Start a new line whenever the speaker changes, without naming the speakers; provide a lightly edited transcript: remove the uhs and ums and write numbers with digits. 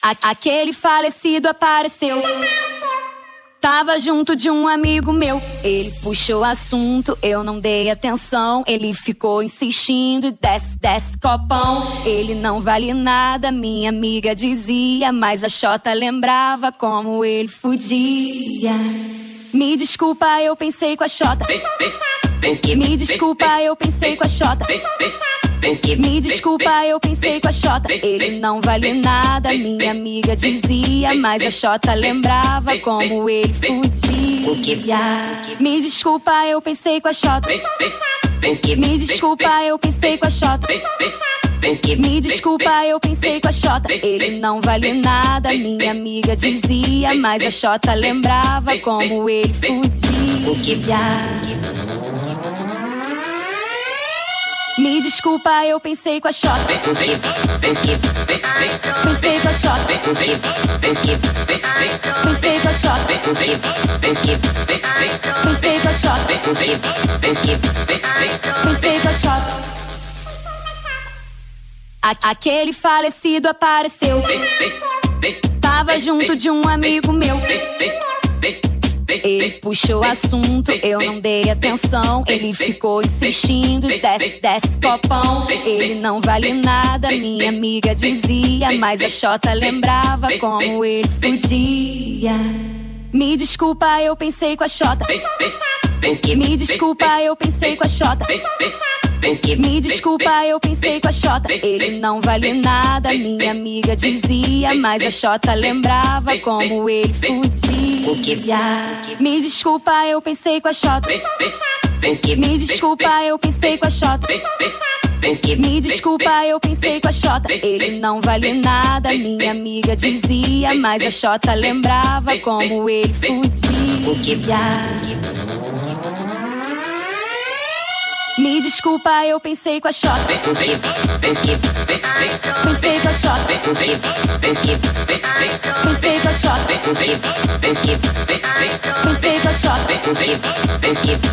Aquele falecido apareceu. Tava junto de um amigo meu. Ele puxou o assunto, eu não dei atenção. Ele ficou insistindo, desce copão. Ele não vale nada, minha amiga dizia, mas a Xota lembrava como ele fudia. Me desculpa, eu pensei com a Xota. Me desculpa, eu pensei com a Xota. Me desculpa, eu pensei com a Xota. Ele não vale nada, minha amiga dizia, mas a Xota lembrava como ele fudia. Me desculpa, eu pensei com a Xota. Me desculpa, eu pensei com a Xota. Me desculpa, eu pensei com a Xota. Ele não vale nada, minha amiga dizia, mas a Xota lembrava como ele fudia. Me desculpa, eu pensei com a Xota. Pensei com a Xota. Pensei com a Xota. Pensei com a Xota. Pensei com a Xota. Aquele falecido apareceu. Tava junto de um amigo meu. Ele puxou o assunto, eu não dei atenção. Ele ficou insistindo, desce copão. Ele não vale nada, minha amiga dizia, mas a Xota lembrava como ele fudia. Me desculpa, eu pensei com a Xota. Me desculpa, eu pensei com a Xota. Me desculpa, eu pensei com a Xota. Ele não vale nada, minha amiga dizia, mas a Xota lembrava como ele fudia. Me desculpa, eu pensei com a Xota. Me desculpa, eu pensei com a Xota. Me desculpa, eu pensei com a Xota. Ele não vale nada, minha amiga dizia, mas a Xota lembrava como ele fudia. Me desculpa, eu pensei com a Xota. Pensei com a Xota. Pensei com a Xota. Pensei com a Xota.